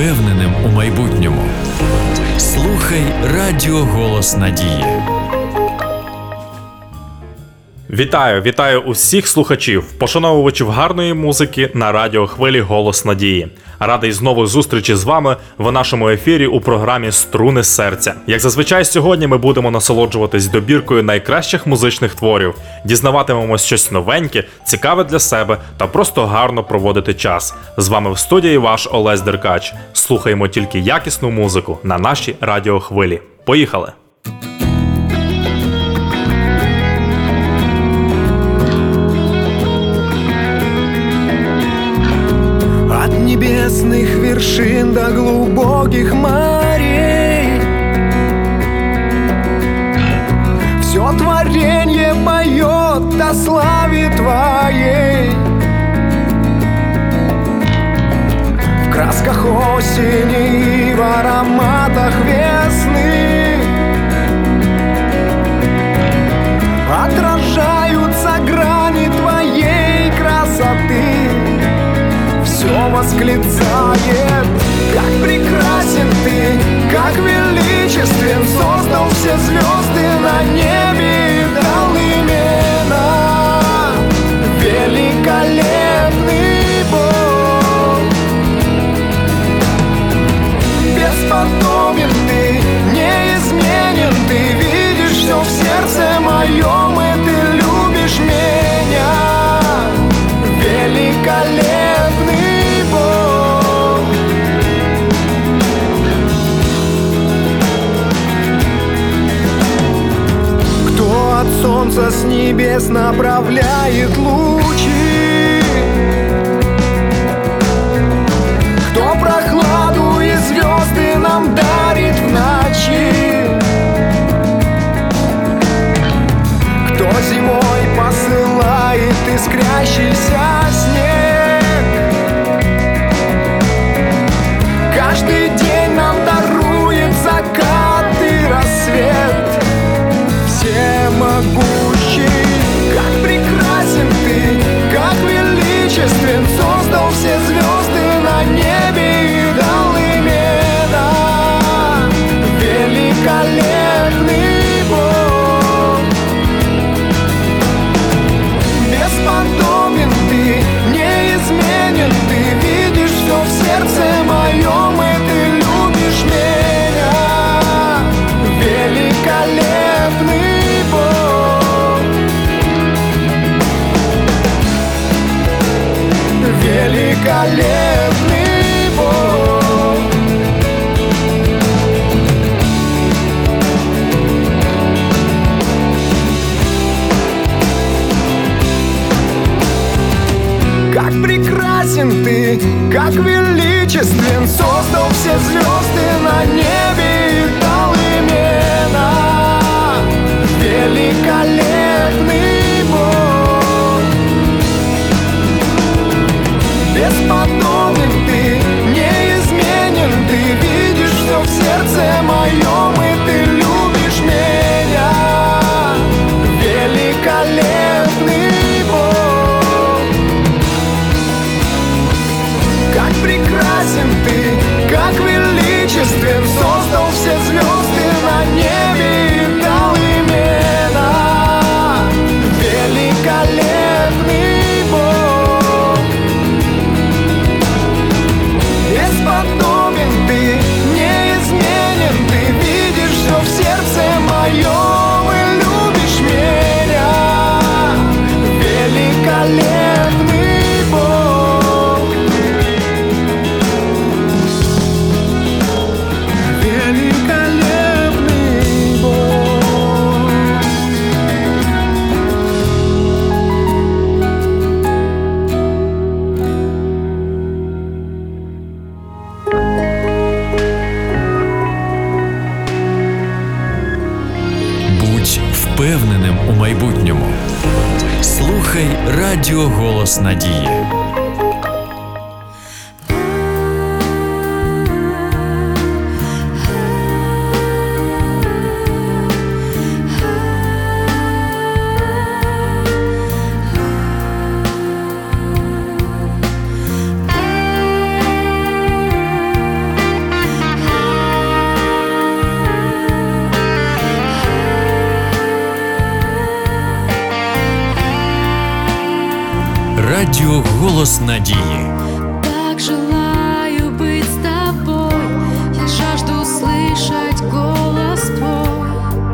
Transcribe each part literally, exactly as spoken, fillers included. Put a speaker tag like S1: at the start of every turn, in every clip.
S1: впевненим у майбутньому. Слухай Радіо Голос Надії.
S2: Вітаю, вітаю усіх слухачів, пошановувачів гарної музики на радіохвилі «Голос Надії». Радий знову зустрічі з вами в нашому ефірі у програмі «Струни серця». Як зазвичай, сьогодні ми будемо насолоджуватись добіркою найкращих музичних творів, дізнаватимемось щось новеньке, цікаве для себе та просто гарно проводити час. З вами в студії ваш Олесь Деркач. Слухаємо тільки якісну музику на нашій радіохвилі. Поїхали!
S3: Небесных вершин до глубоких морей все творенье поет о славе Твоей. В красках осени и в ароматах весны отражаются грани Твоей красоты. Все восклицает, как прекрасен Ты, как величествен, создал все звезды на небе и дал имена. Великолепный Бог, бесподобен Ты, неизменен Ты, видишь все в сердце моем, и Ты любишь меня. Великолепный от солнца с небес направляет лучи, кто прохладу и звезды нам дарит в ночи, кто зимой посылает искрящийся снег, каждый день нам дарует закат и рассвет. Всемогущий, как прекрасен Ты, как величествен, создал все звезды на небе и дал имена. Великолепный Бог, бесподобен Ты, неизменен Ты, видишь все в сердце моем, и Ты любишь меня. Великолепный великолепный Бог. Как прекрасен Ты, как величествен, создал все звезды на небе и дал имена. Великолепный Бог, бесподобен Ты, неизменен Ты, видишь все в сердце моем, и Ты любишь меня. Великолепный Бог, как прекрасен Ты, как величествен, создал все звезды на небе и дал имена. Великолепный Бог, бесподобен Ты, неизменен Ты, видишь все в сердце моем и любишь меня. Великолепный Бог, великолепный Бог.
S1: Будь впевненим у майбутньому. Слухай Радіо Голос Надії. Радіо «Голос надії».
S4: Так желаю быть с тобой, я жажду слышать голос твой.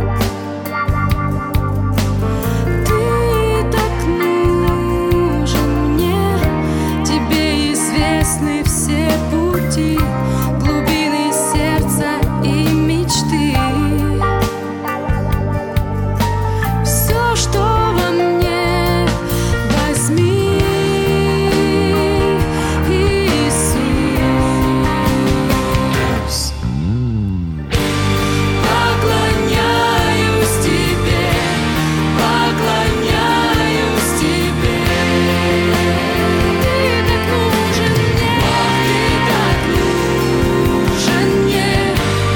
S4: Ты так нужен мне, тебе известны все пути, глубины сердца и мечты. Все, что во мне, возьми, Иисус. Поклоняюсь тебе, поклоняюсь тебе. Ты так нужен мне, ты так нужен мне.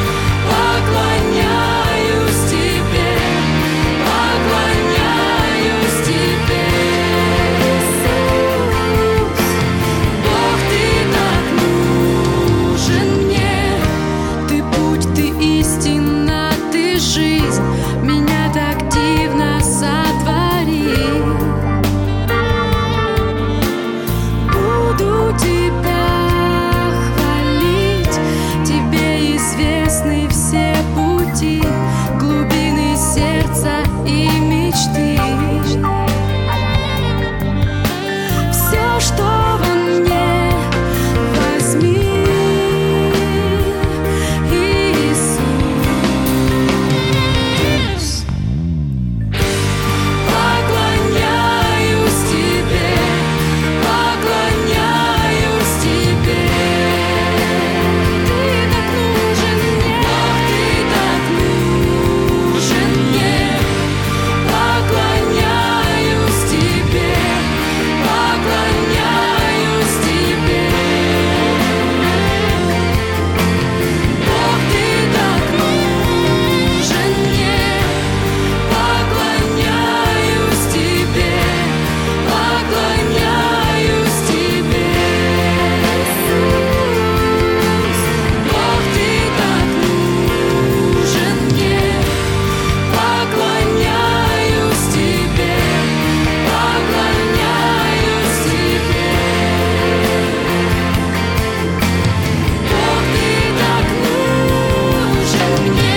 S4: Поклоняюсь тебе, поклоняюсь тебе, Иисус. Бог, ты так нужен мне. Ты путь, ты истина, ты жизнь, меня так дивно сотворил. Буду тебя хвалить, тебе известны все пути, глубины сердца и мечты. Все, что во мне, возьми, Иисус. Поклоняюсь тебе, поклоняюсь тебе. Ты так нужен мне, ты так нужен мне. Поклоняюсь тебе, поклоняюсь тебе. Бог, ты так нужен мне. Поклоняюсь тебе, поклоняюсь тебе, Иисус. Бог, ты так нужен мне. Поклоняюсь тебе, поклоняюсь тебе. Бог, ты так нужен мне.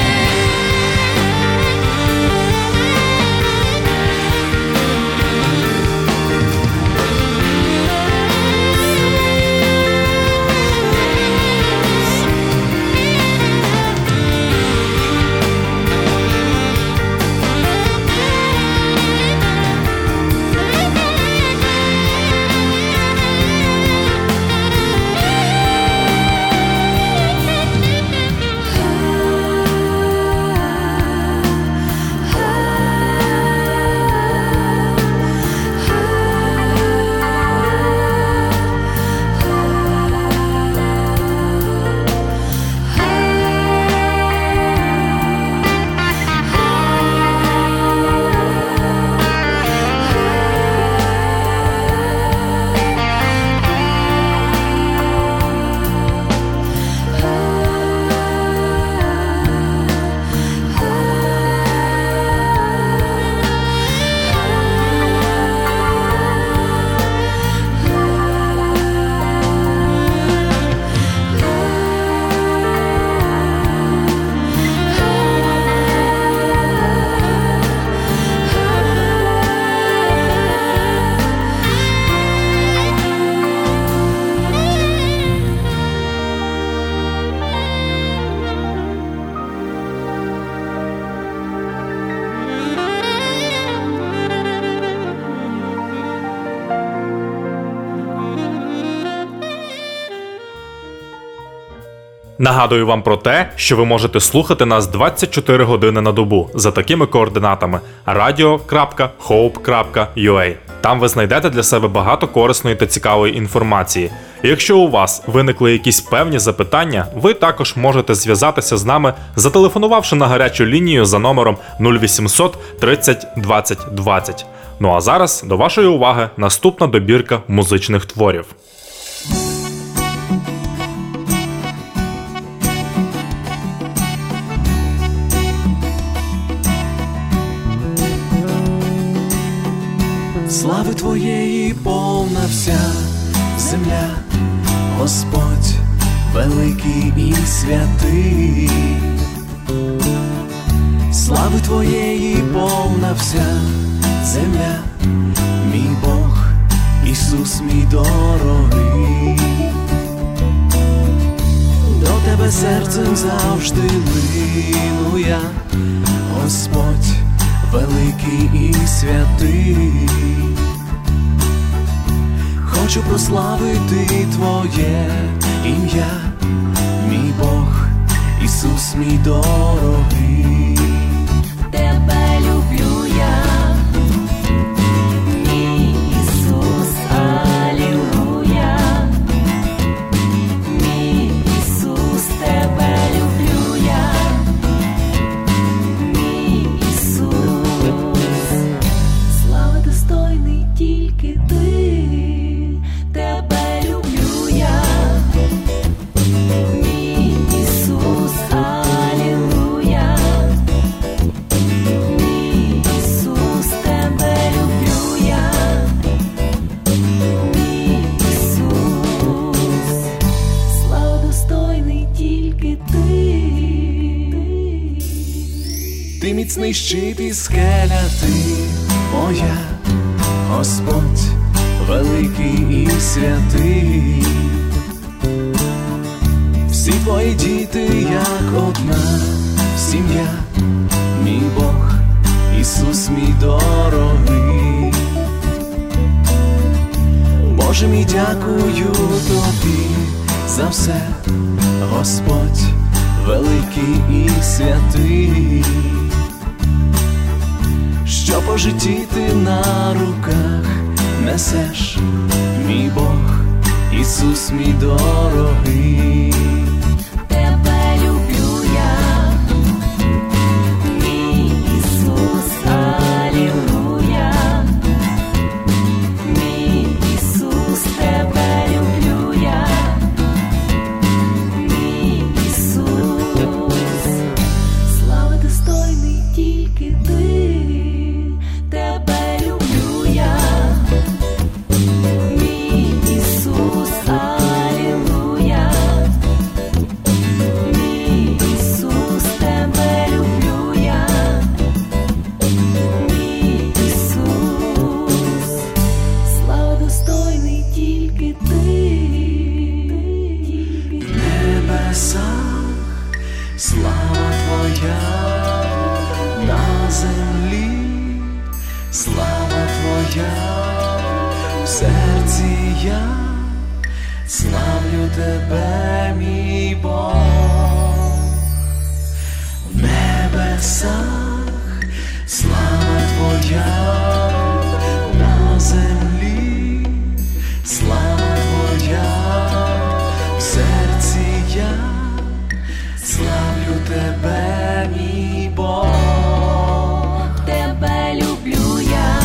S2: Нагадую вам про те, що ви можете слухати нас двадцять чотири години на добу за такими координатами радіо крапка хоуп крапка ю а. Там ви знайдете для себе багато корисної та цікавої інформації. І якщо у вас виникли якісь певні запитання, ви також можете зв'язатися з нами, зателефонувавши на гарячу лінію за номером нуль вісімсот тридцять двадцять двадцять. Ну а зараз до вашої уваги наступна добірка музичних творів.
S3: Слави Твоєї повна вся земля, Господь великий і святий. Слави Твоєї повна вся земля, мій Бог, Ісус мій дорогий. До Тебе серцем завжди лину я, Господь великий і святий. Хочу прославити Твоє ім'я, мій Бог, Ісус мій дорогий.
S4: Тебе люблю я, мій Ісус, алілуя. Мій Ісус, Тебе люблю я, мій Ісус. Слава достойний тільки Ти, Тебе люблю я, мій Ісус, алілуя. Мій Ісус, Тебе люблю я, мій Ісус. Слава достойний тільки Ти.
S3: Ти міцний щит і скеля, Ти моя, Господь великий і святий. Всі Твої діти, як одна сім'я, мій Бог, Ісус мій дорогий. Боже мій, дякую Тобі за все, Господь великий і святий. Що по житті Ти на руках несеш, мій Бог, Ісус мій дорогий.
S4: Тебе люблю я, мій Ісус, алілуя. Мій Ісус, Тебе люблю я, мій Ісус. Слава достойний тільки Ти, Тебе люблю я, мій Ісус, алілуя. Мій Ісус, Тебе люблю я, мій Ісус. Слава достойний тільки Ти.
S3: В небесах слава Твоя, на землі слава Твоя, в серці я славлю Тебе, мій Бог. В небесах слава Твоя, на землі слава Твоя, в серці я славлю Тебе, мій Бог.
S4: Тебе люблю я,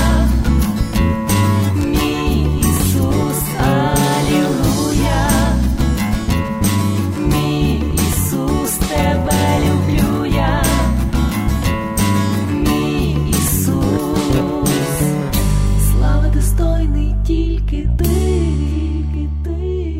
S4: мій Ісус, алілуя. Мій Ісус, Тебе люблю я, мій Ісус. Слава достойний тільки Ти, Ти.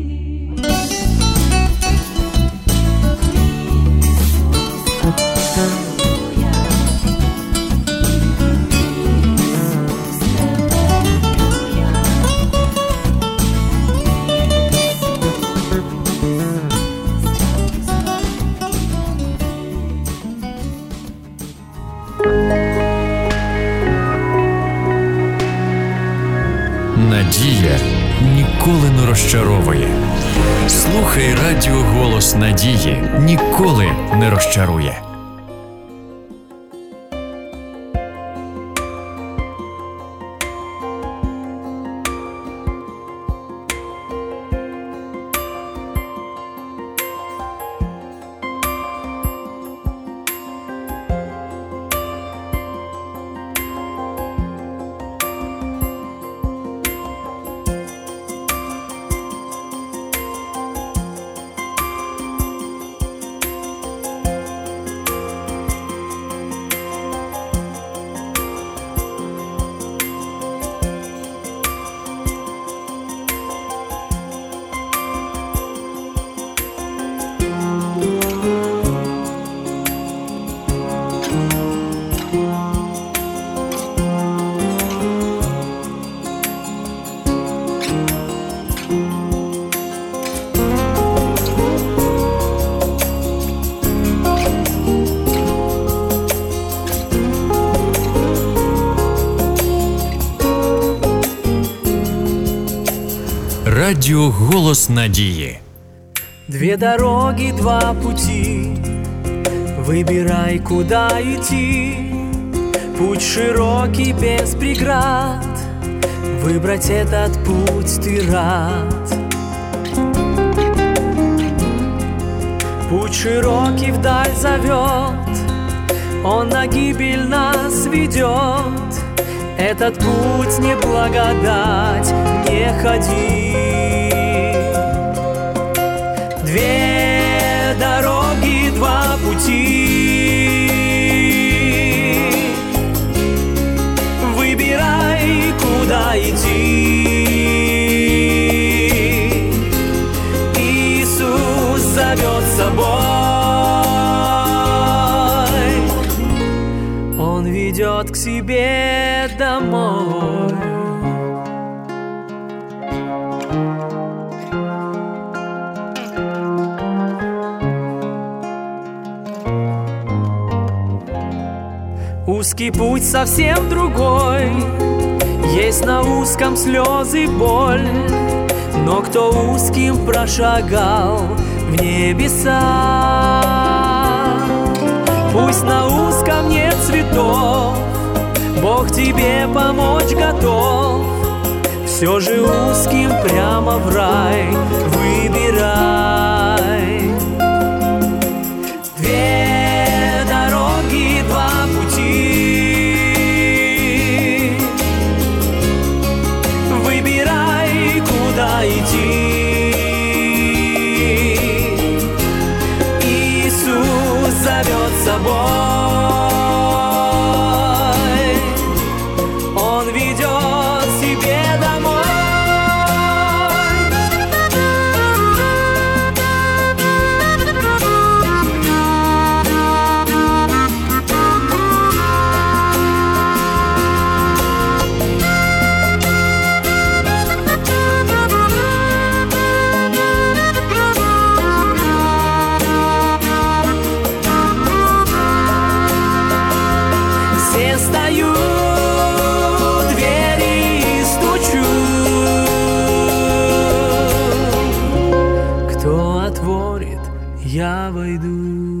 S1: Надія ніколи не розчаровує. Слухай радіо «Голос надії». Ніколи не розчарує. Радіо Голос Надії.
S5: Две дороги, два пути, выбирай, куда идти. Путь широкий, без преград, выбрать этот путь ты рад. Путь широкий вдаль зовет, он на гибель нас ведет. Этот путь не благодать, не ходи. Две дороги, два пути, выбирай, куда идти. Иисус зовет с собой, Он ведет к себе домой. Узкий путь совсем другой, есть на узком слезы, боль. Но кто узким прошагал в небеса, пусть на узком нет цветов, Бог тебе помочь готов. Все же узким прямо в рай выбирай. Две дороги, два пути, выбирай, куда идти. Иисус зовет с собой, Он ведет себе домой. Все стою, двери стучу. Кто отворит, я войду.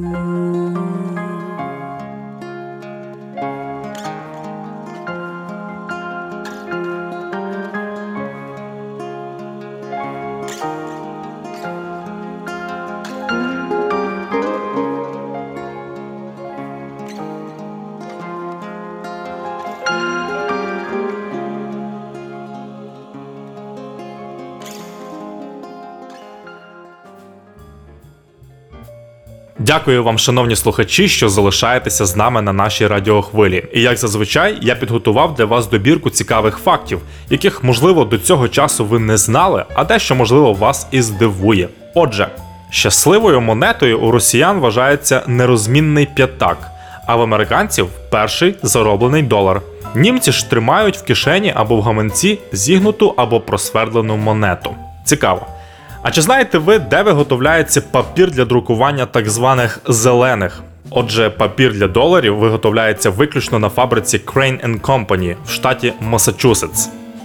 S2: Дякую вам, шановні слухачі, що залишаєтеся з нами на нашій радіохвилі. І як зазвичай, я підготував для вас добірку цікавих фактів, яких, можливо, до цього часу ви не знали, а дещо, можливо, вас і здивує. Отже, щасливою монетою у росіян вважається нерозмінний п'ятак, а в американців – перший зароблений долар. Німці ж тримають в кишені або в гаманці зігнуту або просвердлену монету. Цікаво. А чи знаєте ви, де виготовляється папір для друкування так званих зелених? Отже, папір для доларів виготовляється виключно на фабриці Crane енд Company в штаті Массачусетс.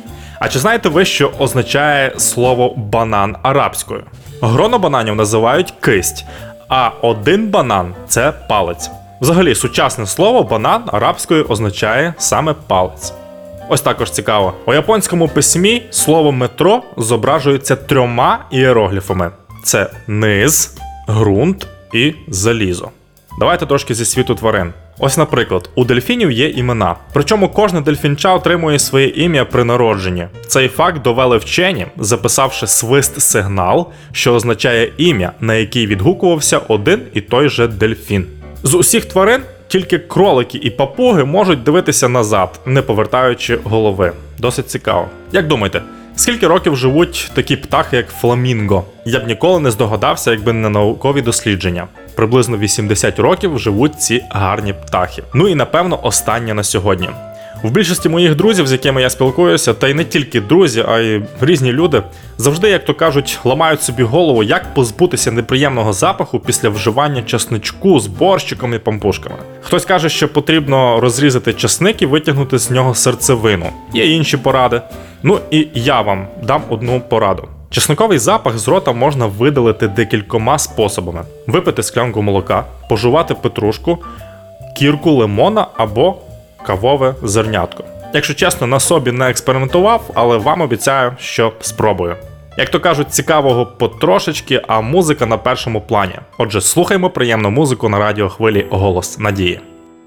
S2: А чи знаєте ви, що означає слово банан арабською? Гроно бананів називають кисть, а один банан – це палець. Взагалі, сучасне слово банан арабською означає саме палець. Ось також цікаво. У японському письмі слово метро зображується трьома ієрогліфами. Це низ, ґрунт і залізо. Давайте трошки зі світу тварин. Ось, наприклад, у дельфінів є імена. Причому кожне дельфінча отримує своє ім'я при народженні. Цей факт довели вчені, записавши свист-сигнал, що означає ім'я, на який відгукувався один і той же дельфін. З усіх тварин тільки кролики і папуги можуть дивитися назад, не повертаючи голови. Досить цікаво. Як думаєте, скільки років живуть такі птахи, як фламінго? Я б ніколи не здогадався, якби не наукові дослідження. Приблизно вісімдесят років живуть ці гарні птахи. Ну і напевно останнє на сьогодні. В більшості моїх друзів, з якими я спілкуюся, та й не тільки друзі, а й різні люди, завжди, як то кажуть, ламають собі голову, як позбутися неприємного запаху після вживання часничку з борщиком і пампушками. Хтось каже, що потрібно розрізати часник і витягнути з нього серцевину. Є інші поради. Ну і я вам дам одну пораду. Чесниковий запах з рота можна видалити декількома способами: випити склянку молока, пожувати петрушку, кірку лимона або кавове зернятко. Якщо чесно, на собі не експериментував, але вам обіцяю, що спробую. Як то кажуть, цікавого потрошечки, а музика на першому плані. Отже, слухаймо приємну музику на радіохвилі «Голос надії».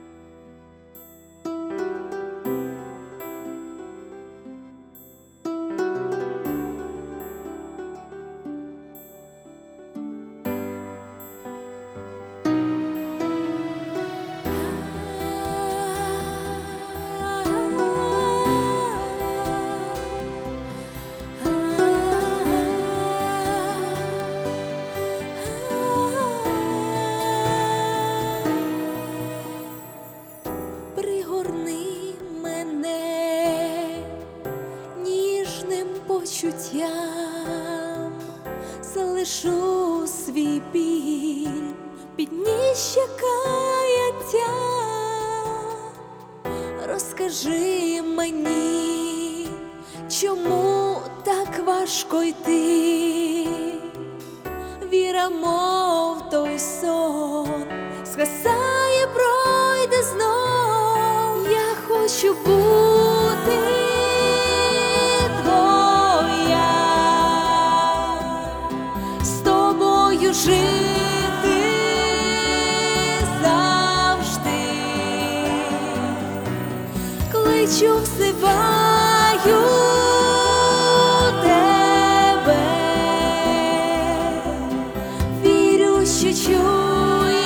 S4: Пригорни мене ніжним почуттям, залишу свій біль підніжжя каяття. Розкажи мені, чому так важко йти? Віра, мов той сон, згасає, пройде знов. Я хочу бути твоя, з тобою жити завжди. Кличу, взиваю тебе, вірю, що чуєш.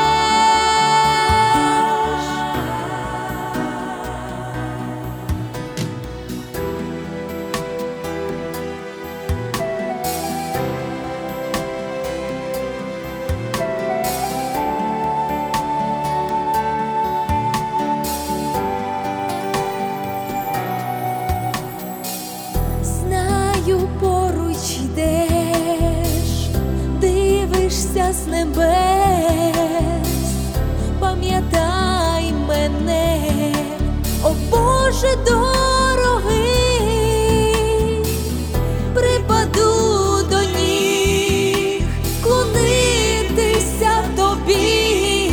S4: Знаю, поруч йдеш, дивишся з небес. Пам'ятай мене, о Боже дорогий. Припаду до ніг, клонитися тобі.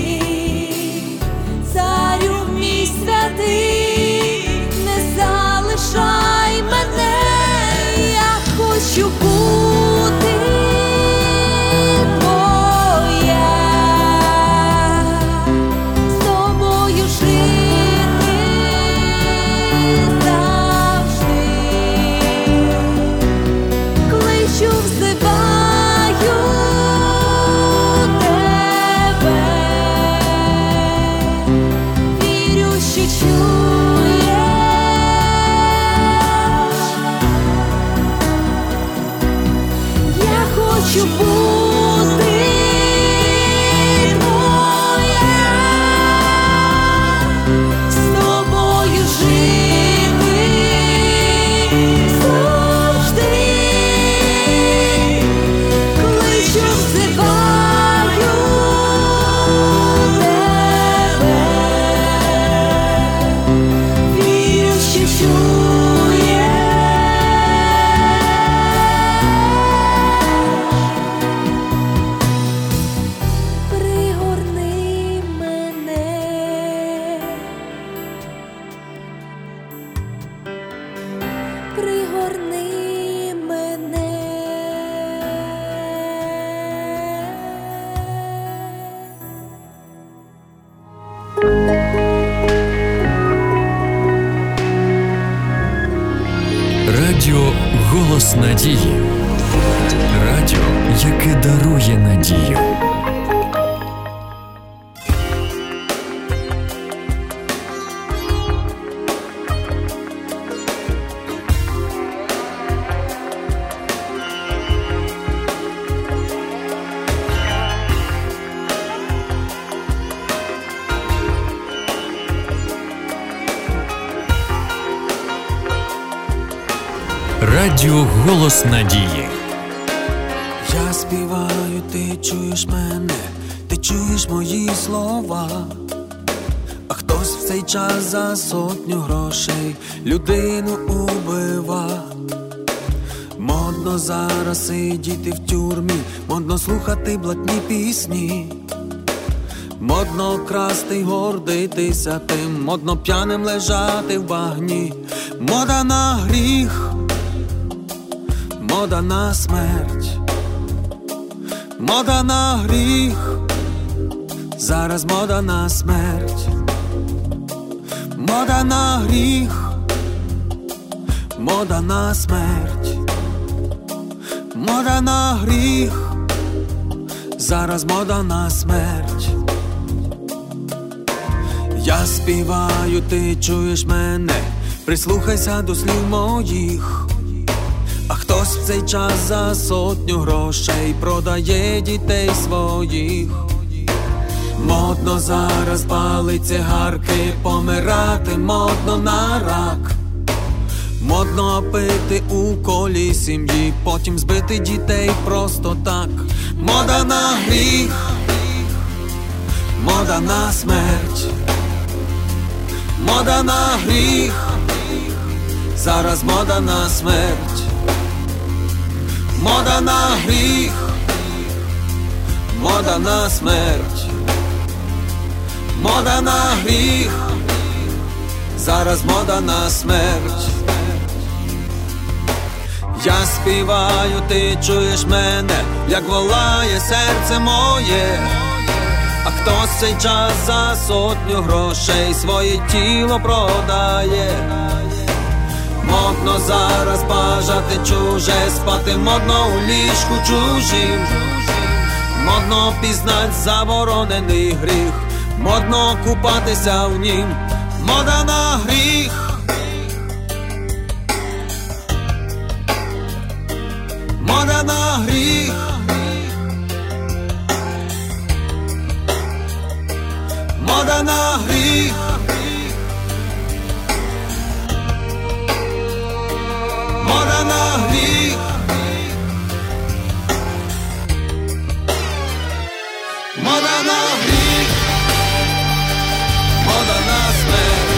S4: Царю мій святий, не залишай мене. Я хочу бути твоя, з тобою жити завжди. Кличу, взиваю тебе, вірю, що чуєш. Я хочу бути твоя, з тобою жити завжди. Кличу, взиваю тебе, вірю, що чуєш. Пригорни мене, пригорни мене.
S1: Радіо «Голос надії». Радіо, яке дарує надію. Радіо «Голос надії».
S6: Я співаю, ти чуєш мене, ти чуєш мої слова. А хтось в цей час за сотню грошей людину убива. Модно Модно зараз сидіти в тюрмі, модно слухати блатні пісні, модно красти й гордитися тим, модно п'яним лежати в багні. Мода на гріх, мода на смерть, мода на гріх, зараз мода на смерть. Мода на гріх, мода на смерть, мода на гріх, зараз мода на смерть. Я співаю, ти чуєш мене, прислухайся до слів моїх. А хтось в цей час за сотню грошей продає дітей своїх. Модно зараз палить цигарки, помирати модно на рак. Модно пити у колі сім'ї, потім збити дітей просто так. Мода на гріх, мода на смерть, мода на гріх, зараз мода на смерть. Мода на гріх, мода на смерть, мода на гріх, зараз мода на смерть. Я співаю, ти чуєш мене, як волає серце моє. А хтось в цей час за сотню грошей своє тіло продає. Модно зараз бажати чуже, спати модно у ліжку чужим. Модно пізнать заборонений гріх, модно купатися в нім. Мода на гріх, мода на гріх, мода на гріх, мода на гріх, мода на гріх, мода на смерть,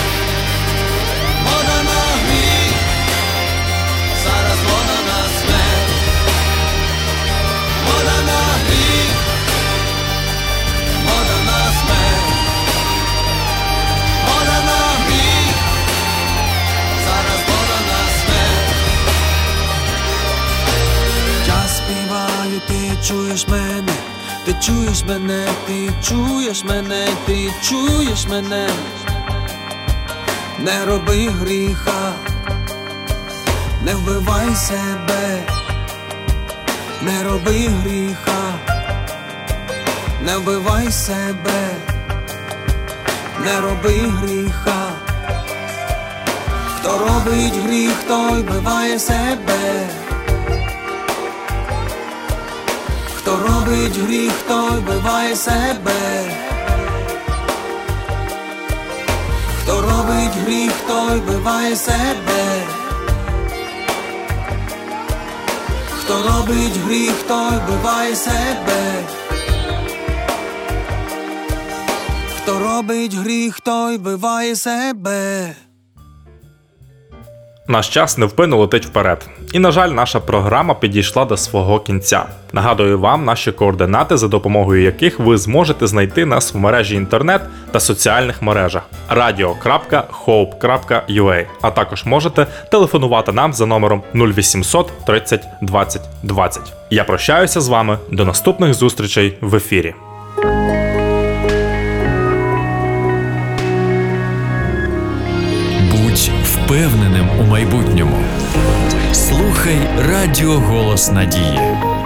S6: мода на гріх, зараз мода на смерть, мода на гріх, мода на смерть, мода на гріх, зараз мода на смерть. Я співаю, ти чуєш мене, ти чуєш мене, ти чуєш мене, ти чуєш мене. Не роби гріха, не вбивай себе. Не роби гріха, не вбивай себе. Не роби гріха. Хто робить гріх, той вбиває себе. Хто робить гріх, той вбиває себе. Хто робить гріх, той вбиває себе. Хто робить гріх, той вбиває себе. Хто робить гріх, той вбиває себе.
S2: Наш час невпинно летить вперед. І, на жаль, наша програма підійшла до свого кінця. Нагадую вам наші координати, за допомогою яких ви зможете знайти нас в мережі інтернет та соціальних мережах радіо крапка хоуп крапка ю а, а також можете телефонувати нам за номером нуль вісімсот тридцять двадцять двадцять. Я прощаюся з вами. До наступних зустрічей в ефірі.
S1: Будь впевненим у майбутньому. Слухай Радіо Голос Надії.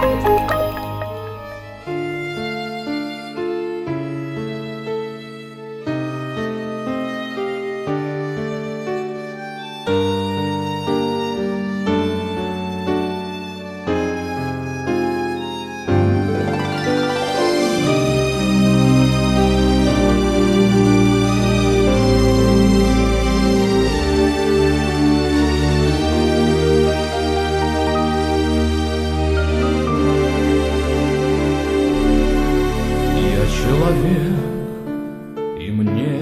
S7: И мне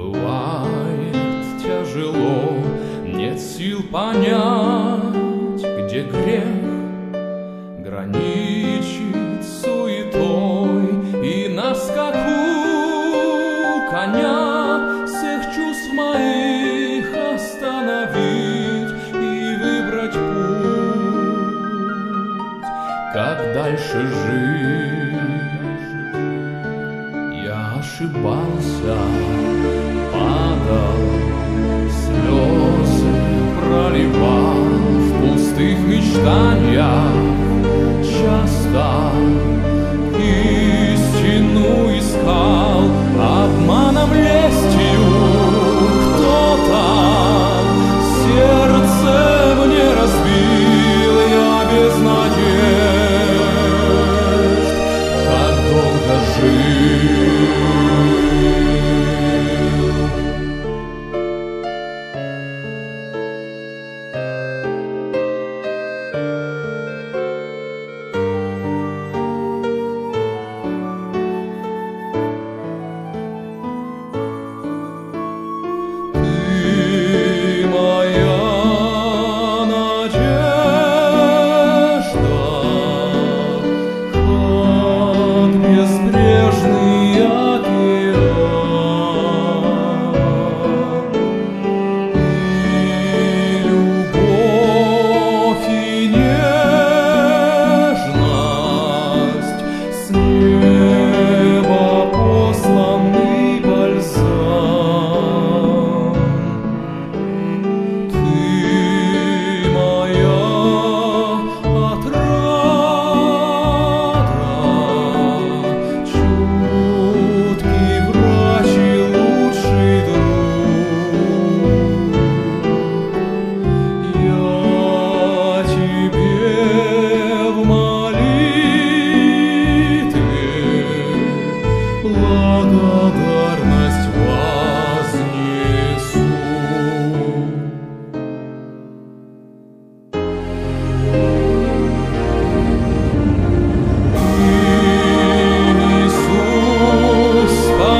S7: бывает тяжело, нет сил понять, где грех граничит с суетой, и на скаку коня всех чувств моих остановить и выбрать путь, как дальше жить. Я ошибался, падал, слезы проливал в пустых мечтаниях, часто истину искал, обманом лестью кто-то сердце мне разбил. Я без надежд, как долго жил. Благодарность вознесу. Иисус,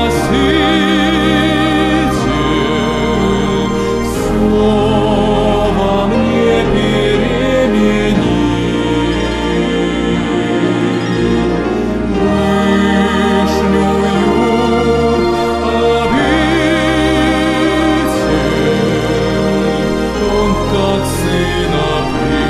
S7: Спаситель, всё во мне перемени. Как сына